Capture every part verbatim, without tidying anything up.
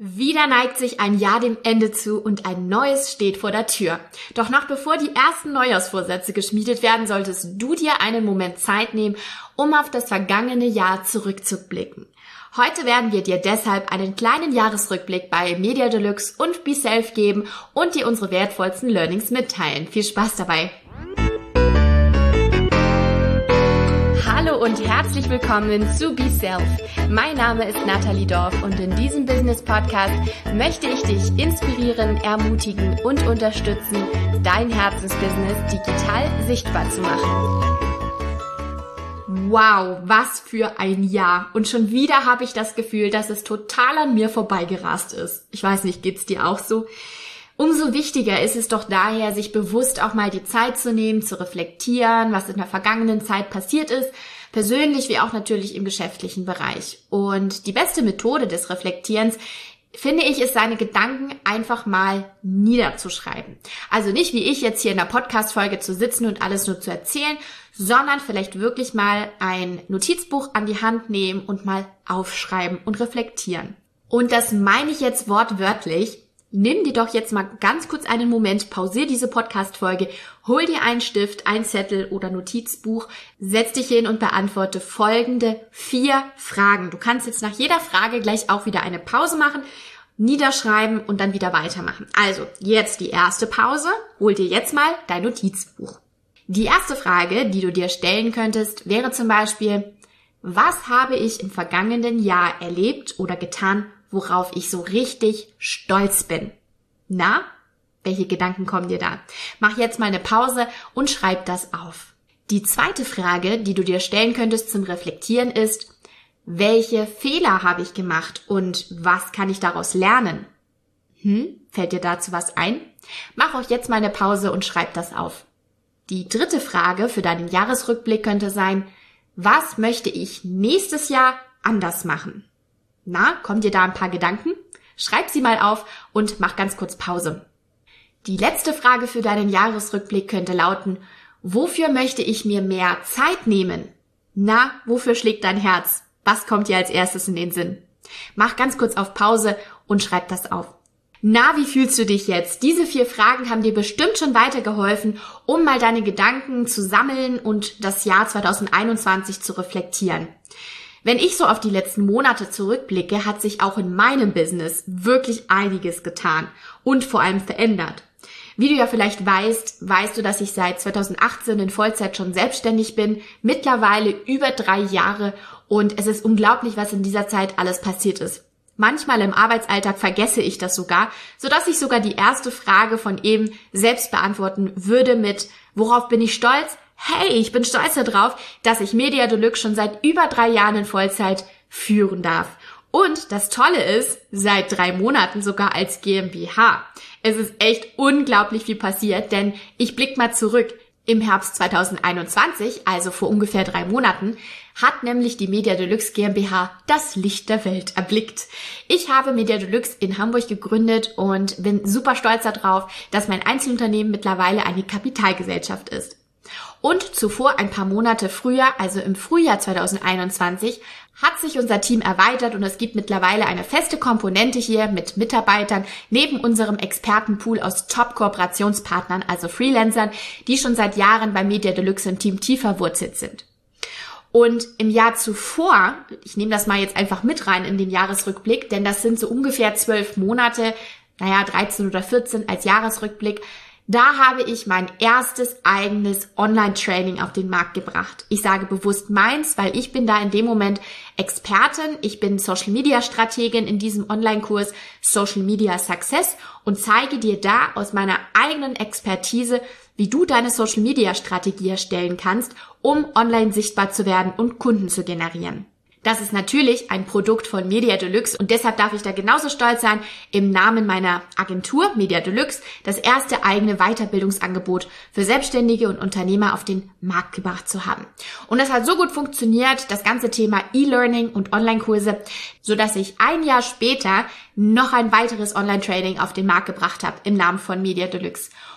Wieder neigt sich ein Jahr dem Ende zu und ein neues steht vor der Tür. Doch noch bevor die ersten Neujahrsvorsätze geschmiedet werden, solltest du dir einen Moment Zeit nehmen, um auf das vergangene Jahr zurückzublicken. Heute werden wir dir deshalb einen kleinen Jahresrückblick bei Media Deluxe und BeSelf geben und dir unsere wertvollsten Learnings mitteilen. Viel Spaß dabei! Hallo und herzlich willkommen zu BeSelf. Mein Name ist Nathalie Dorf und in diesem Business-Podcast möchte ich dich inspirieren, ermutigen und unterstützen, dein Herzensbusiness digital sichtbar zu machen. Wow, was für ein Jahr. Und schon wieder habe ich das Gefühl, dass es total an mir vorbeigerast ist. Ich weiß nicht, geht's dir auch so? Umso wichtiger ist es doch daher, sich bewusst auch mal die Zeit zu nehmen, zu reflektieren, was in der vergangenen Zeit passiert ist, persönlich wie auch natürlich im geschäftlichen Bereich. Und die beste Methode des Reflektierens, finde ich, ist, seine Gedanken einfach mal niederzuschreiben. Also nicht wie ich jetzt hier in der Podcast-Folge zu sitzen und alles nur zu erzählen, sondern vielleicht wirklich mal ein Notizbuch an die Hand nehmen und mal aufschreiben und reflektieren. Und das meine ich jetzt wortwörtlich. Nimm dir doch jetzt mal ganz kurz einen Moment, pausier diese Podcast-Folge, hol dir einen Stift, einen Zettel oder Notizbuch, setz dich hin und beantworte folgende vier Fragen. Du kannst jetzt nach jeder Frage gleich auch wieder eine Pause machen, niederschreiben und dann wieder weitermachen. Also, jetzt die erste Pause, hol dir jetzt mal dein Notizbuch. Die erste Frage, die du dir stellen könntest, wäre zum Beispiel: Was habe ich im vergangenen Jahr erlebt oder getan, worauf ich so richtig stolz bin? Na, welche Gedanken kommen dir da? Mach jetzt mal eine Pause und schreib das auf. Die zweite Frage, die du dir stellen könntest zum Reflektieren ist: Welche Fehler habe ich gemacht und was kann ich daraus lernen? Hm, fällt dir dazu was ein? Mach auch jetzt mal eine Pause und schreib das auf. Die dritte Frage für deinen Jahresrückblick könnte sein: Was möchte ich nächstes Jahr anders machen? Na, kommen dir da ein paar Gedanken? Schreib sie mal auf und mach ganz kurz Pause. Die letzte Frage für deinen Jahresrückblick könnte lauten: Wofür möchte ich mir mehr Zeit nehmen? Na, wofür schlägt dein Herz? Was kommt dir als erstes in den Sinn? Mach ganz kurz auf Pause und schreib das auf. Na, wie fühlst du dich jetzt? Diese vier Fragen haben dir bestimmt schon weitergeholfen, um mal deine Gedanken zu sammeln und das Jahr zwanzig einundzwanzig zu reflektieren. Wenn ich so auf die letzten Monate zurückblicke, hat sich auch in meinem Business wirklich einiges getan und vor allem verändert. Wie du ja vielleicht weißt, weißt du, dass ich seit zwanzig achtzehn in Vollzeit schon selbstständig bin, mittlerweile über drei Jahre, und es ist unglaublich, was in dieser Zeit alles passiert ist. Manchmal im Arbeitsalltag vergesse ich das sogar, sodass ich sogar die erste Frage von eben selbst beantworten würde mit: Worauf bin ich stolz? Hey, ich bin stolz darauf, dass ich Media Deluxe schon seit über drei Jahren in Vollzeit führen darf. Und das Tolle ist, seit drei Monaten sogar als GmbH. Es ist echt unglaublich viel passiert, denn ich blicke mal zurück. Im Herbst zwanzig einundzwanzig, also vor ungefähr drei Monaten, hat nämlich die Media Deluxe GmbH das Licht der Welt erblickt. Ich habe Media Deluxe in Hamburg gegründet und bin super stolz darauf, dass mein Einzelunternehmen mittlerweile eine Kapitalgesellschaft ist. Und zuvor, ein paar Monate früher, also im Frühjahr zwanzig einundzwanzig, hat sich unser Team erweitert und es gibt mittlerweile eine feste Komponente hier mit Mitarbeitern neben unserem Expertenpool aus Top-Kooperationspartnern, also Freelancern, die schon seit Jahren bei Media Deluxe im Team tief verwurzelt sind. Und im Jahr zuvor, ich nehme das mal jetzt einfach mit rein in den Jahresrückblick, denn das sind so ungefähr zwölf Monate, naja, dreizehn oder vierzehn als Jahresrückblick, da habe ich mein erstes eigenes Online-Training auf den Markt gebracht. Ich sage bewusst meins, weil ich bin da in dem Moment Expertin. Ich bin Social-Media-Strategin in diesem Online-Kurs Social Media Success und zeige dir da aus meiner eigenen Expertise, wie du deine Social-Media-Strategie erstellen kannst, um online sichtbar zu werden und Kunden zu generieren. Das ist natürlich ein Produkt von Media Deluxe und deshalb darf ich da genauso stolz sein, im Namen meiner Agentur Media Deluxe das erste eigene Weiterbildungsangebot für Selbstständige und Unternehmer auf den Markt gebracht zu haben. Und das hat so gut funktioniert, das ganze Thema E-Learning und Online-Kurse, sodass ich ein Jahr später noch ein weiteres Online-Training auf den Markt gebracht habe im Namen von Media Deluxe.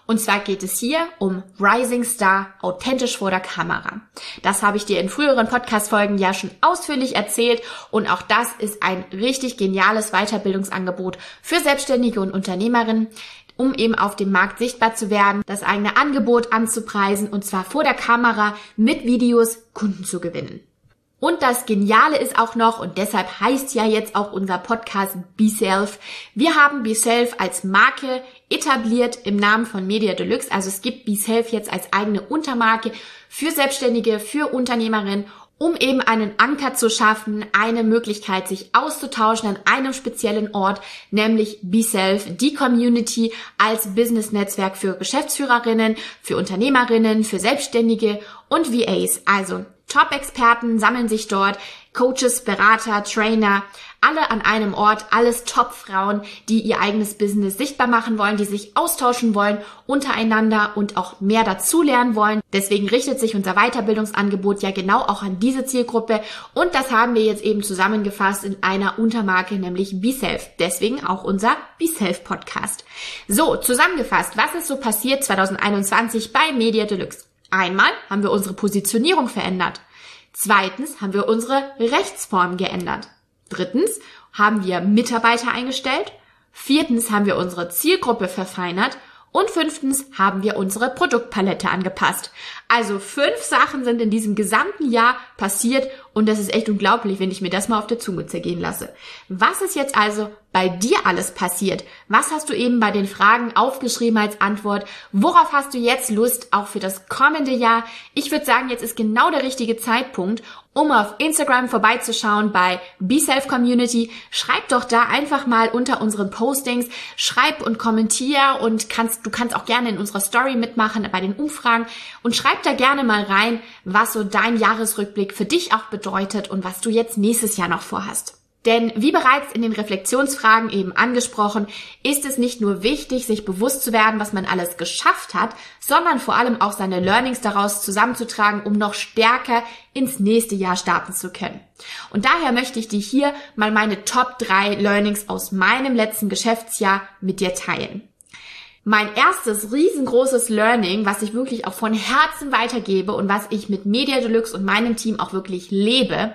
Und zwar geht es hier um Rising Star, authentisch vor der Kamera. Das habe ich dir in früheren Podcast-Folgen ja schon ausführlich erzählt und auch das ist ein richtig geniales Weiterbildungsangebot für Selbstständige und Unternehmerinnen, um eben auf dem Markt sichtbar zu werden, das eigene Angebot anzupreisen und zwar vor der Kamera mit Videos Kunden zu gewinnen. Und das Geniale ist auch noch, und deshalb heißt ja jetzt auch unser Podcast Be Self, wir haben Be Self als Marke etabliert im Namen von Media Deluxe. Also es gibt Be Self jetzt als eigene Untermarke für Selbstständige, für Unternehmerinnen, um eben einen Anker zu schaffen, eine Möglichkeit, sich auszutauschen an einem speziellen Ort, nämlich Be Self, die Community als Business-Netzwerk für Geschäftsführerinnen, für Unternehmerinnen, für Selbstständige und V As, also Top-Experten sammeln sich dort, Coaches, Berater, Trainer, alle an einem Ort, alles Top-Frauen, die ihr eigenes Business sichtbar machen wollen, die sich austauschen wollen untereinander und auch mehr dazulernen wollen. Deswegen richtet sich unser Weiterbildungsangebot ja genau auch an diese Zielgruppe und das haben wir jetzt eben zusammengefasst in einer Untermarke, nämlich Be Self. Deswegen auch unser Be Self Podcast. So, zusammengefasst, was ist so passiert zwanzig einundzwanzig bei Media Deluxe? Einmal haben wir unsere Positionierung verändert. Zweitens haben wir unsere Rechtsform geändert. Drittens haben wir Mitarbeiter eingestellt. Viertens haben wir unsere Zielgruppe verfeinert. Und fünftens haben wir unsere Produktpalette angepasst. Also fünf Sachen sind in diesem gesamten Jahr passiert und das ist echt unglaublich, wenn ich mir das mal auf der Zunge zergehen lasse. Was ist jetzt also bei dir alles passiert? Was hast du eben bei den Fragen aufgeschrieben als Antwort? Worauf hast du jetzt Lust, auch für das kommende Jahr? Ich würde sagen, jetzt ist genau der richtige Zeitpunkt, um auf Instagram vorbeizuschauen bei Be Self Community. Schreib doch da einfach mal unter unseren Postings, schreib und kommentier und kannst, du kannst auch gerne in unserer Story mitmachen bei den Umfragen und schreib da gerne mal rein, was so dein Jahresrückblick für dich auch bedeutet und was du jetzt nächstes Jahr noch vorhast. Denn wie bereits in den Reflexionsfragen eben angesprochen, ist es nicht nur wichtig, sich bewusst zu werden, was man alles geschafft hat, sondern vor allem auch seine Learnings daraus zusammenzutragen, um noch stärker ins nächste Jahr starten zu können. Und daher möchte ich dir hier mal meine Top drei Learnings aus meinem letzten Geschäftsjahr mit dir teilen. Mein erstes riesengroßes Learning, was ich wirklich auch von Herzen weitergebe und was ich mit Media Deluxe und meinem Team auch wirklich lebe: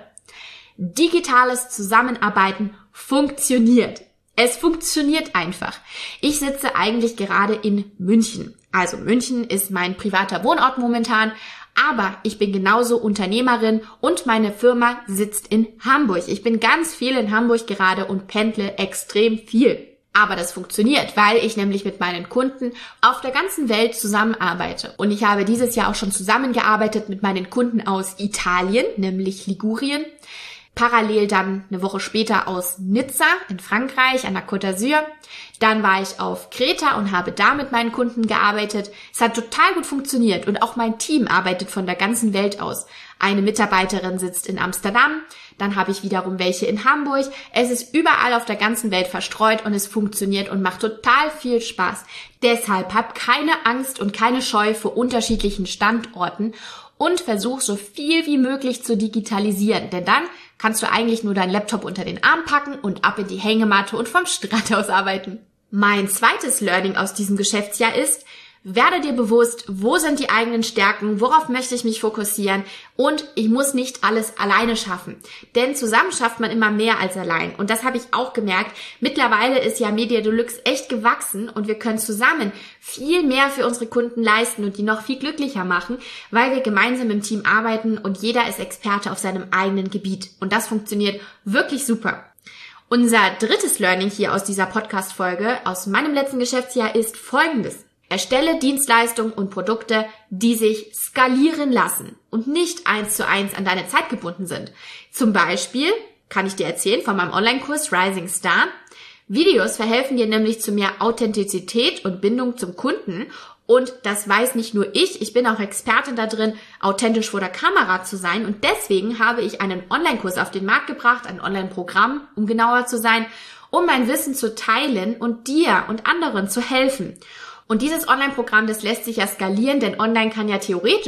digitales Zusammenarbeiten funktioniert. Es funktioniert einfach. Ich sitze eigentlich gerade in München. Also München ist mein privater Wohnort momentan, aber ich bin genauso Unternehmerin und meine Firma sitzt in Hamburg. Ich bin ganz viel in Hamburg gerade und pendle extrem viel. Aber das funktioniert, weil ich nämlich mit meinen Kunden auf der ganzen Welt zusammenarbeite. Und ich habe dieses Jahr auch schon zusammengearbeitet mit meinen Kunden aus Italien, nämlich Ligurien. Parallel dann eine Woche später aus Nizza in Frankreich an der Côte d'Azur. Dann war ich auf Kreta und habe da mit meinen Kunden gearbeitet. Es hat total gut funktioniert und auch mein Team arbeitet von der ganzen Welt aus. Eine Mitarbeiterin sitzt in Amsterdam, dann habe ich wiederum welche in Hamburg. Es ist überall auf der ganzen Welt verstreut und es funktioniert und macht total viel Spaß. Deshalb hab keine Angst und keine Scheu vor unterschiedlichen Standorten und versuch so viel wie möglich zu digitalisieren, denn dann kannst du eigentlich nur deinen Laptop unter den Arm packen und ab in die Hängematte und vom Strand aus arbeiten. Mein zweites Learning aus diesem Geschäftsjahr ist: Werde dir bewusst, wo sind die eigenen Stärken, worauf möchte ich mich fokussieren und ich muss nicht alles alleine schaffen. Denn zusammen schafft man immer mehr als allein und das habe ich auch gemerkt. Mittlerweile ist ja Media Deluxe echt gewachsen und wir können zusammen viel mehr für unsere Kunden leisten und die noch viel glücklicher machen, weil wir gemeinsam im Team arbeiten und jeder ist Experte auf seinem eigenen Gebiet und das funktioniert wirklich super. Unser drittes Learning hier aus dieser Podcast-Folge aus meinem letzten Geschäftsjahr ist folgendes: Erstelle Dienstleistungen und Produkte, die sich skalieren lassen und nicht eins zu eins an deine Zeit gebunden sind. Zum Beispiel kann ich dir erzählen von meinem Online-Kurs Rising Star. Videos verhelfen dir nämlich zu mehr Authentizität und Bindung zum Kunden. Und das weiß nicht nur ich, ich bin auch Expertin da drin, authentisch vor der Kamera zu sein. Und deswegen habe ich einen Online-Kurs auf den Markt gebracht, ein Online-Programm, um genauer zu sein, um mein Wissen zu teilen und dir und anderen zu helfen. Und dieses Online-Programm, das lässt sich ja skalieren, denn online kann ja theoretisch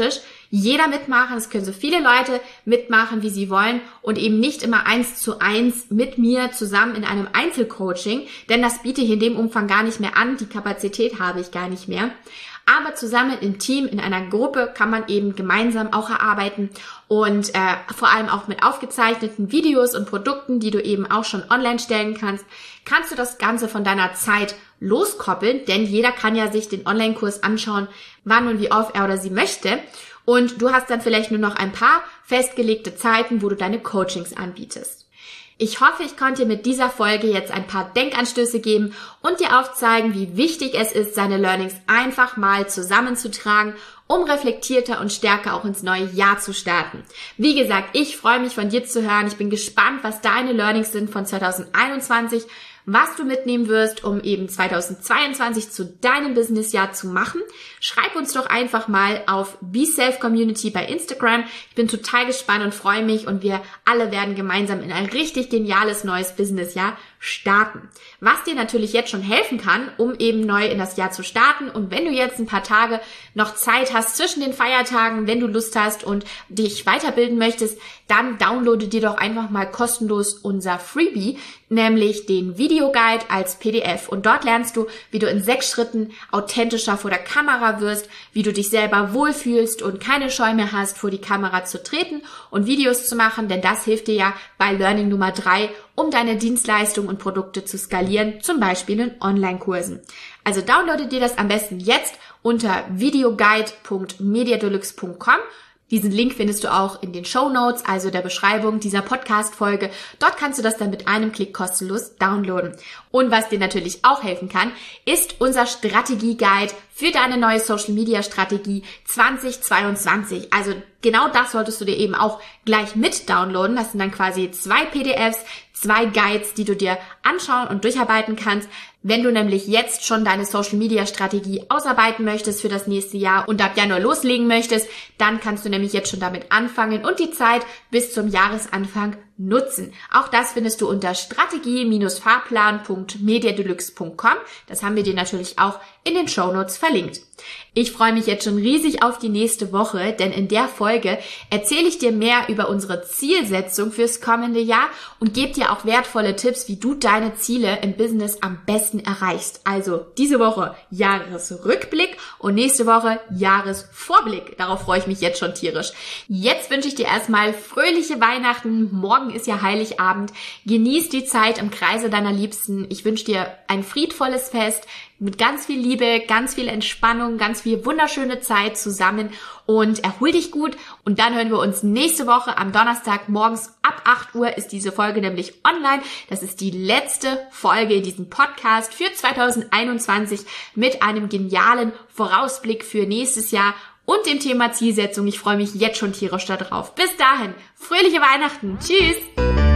jeder mitmachen, es können so viele Leute mitmachen, wie sie wollen und eben nicht immer eins zu eins mit mir zusammen in einem Einzelcoaching, denn das biete ich in dem Umfang gar nicht mehr an, die Kapazität habe ich gar nicht mehr. Aber zusammen im Team, in einer Gruppe kann man eben gemeinsam auch erarbeiten und äh, vor allem auch mit aufgezeichneten Videos und Produkten, die du eben auch schon online stellen kannst, kannst du das Ganze von deiner Zeit loskoppeln, denn jeder kann ja sich den Online-Kurs anschauen, wann und wie oft er oder sie möchte. Und du hast dann vielleicht nur noch ein paar festgelegte Zeiten, wo du deine Coachings anbietest. Ich hoffe, ich konnte dir mit dieser Folge jetzt ein paar Denkanstöße geben und dir aufzeigen, wie wichtig es ist, seine Learnings einfach mal zusammenzutragen, um reflektierter und stärker auch ins neue Jahr zu starten. Wie gesagt, ich freue mich von dir zu hören. Ich bin gespannt, was deine Learnings sind von zwanzig einundzwanzig, was du mitnehmen wirst, um eben zwanzig zweiundzwanzig zu deinem Businessjahr zu machen. Schreib uns doch einfach mal auf Be Self Community bei Instagram. Ich bin total gespannt und freue mich und wir alle werden gemeinsam in ein richtig geniales neues Businessjahr starten. Was dir natürlich jetzt schon helfen kann, um eben neu in das Jahr zu starten. Und wenn du jetzt ein paar Tage noch Zeit hast zwischen den Feiertagen, wenn du Lust hast und dich weiterbilden möchtest, dann downloade dir doch einfach mal kostenlos unser Freebie, nämlich den Videoguide als P D F. Und dort lernst du, wie du in sechs Schritten authentischer vor der Kamera wirst, wie du dich selber wohlfühlst und keine Scheu mehr hast, vor die Kamera zu treten und Videos zu machen, denn das hilft dir ja bei Learning Nummer drei, um deine Dienstleistungen und Produkte zu skalieren, zum Beispiel in Online-Kursen. Also downloade dir das am besten jetzt unter videoguide punkt mediadeluxe punkt com. Diesen Link findest du auch in den Shownotes, also der Beschreibung dieser Podcast-Folge. Dort kannst du das dann mit einem Klick kostenlos downloaden. Und was dir natürlich auch helfen kann, ist unser Strategie-Guide für deine neue Social-Media-Strategie zwanzig zweiundzwanzig. Also genau das solltest du dir eben auch gleich mit downloaden. Das sind dann quasi zwei P D Fs, zwei Guides, die du dir anschauen und durcharbeiten kannst. Wenn du nämlich jetzt schon deine Social-Media-Strategie ausarbeiten möchtest für das nächste Jahr und ab Januar loslegen möchtest, dann kannst du nämlich jetzt schon damit anfangen und die Zeit bis zum Jahresanfang nutzen. Auch das findest du unter strategie fahrplan punkt mediadeluxe punkt com. Das haben wir dir natürlich auch in den Shownotes verlinkt. Ich freue mich jetzt schon riesig auf die nächste Woche, denn in der Folge erzähle ich dir mehr über unsere Zielsetzung fürs kommende Jahr und gebe dir auch wertvolle Tipps, wie du deine Ziele im Business am besten erreichst. Also diese Woche Jahresrückblick und nächste Woche Jahresvorblick. Darauf freue ich mich jetzt schon tierisch. Jetzt wünsche ich dir erstmal fröhliche Weihnachten. Morgen ist ja Heiligabend. Genieß die Zeit im Kreise deiner Liebsten. Ich wünsche dir ein friedvolles Fest mit ganz viel Liebe, ganz viel Entspannung, ganz viel wunderschöne Zeit zusammen und erhol dich gut. Und dann hören wir uns nächste Woche am Donnerstag morgens ab acht Uhr ist diese Folge nämlich online. Das ist die letzte Folge in diesem Podcast für zwanzig einundzwanzig mit einem genialen Vorausblick für nächstes Jahr und dem Thema Zielsetzung. Ich freue mich jetzt schon tierisch darauf. Bis dahin, fröhliche Weihnachten. Tschüss!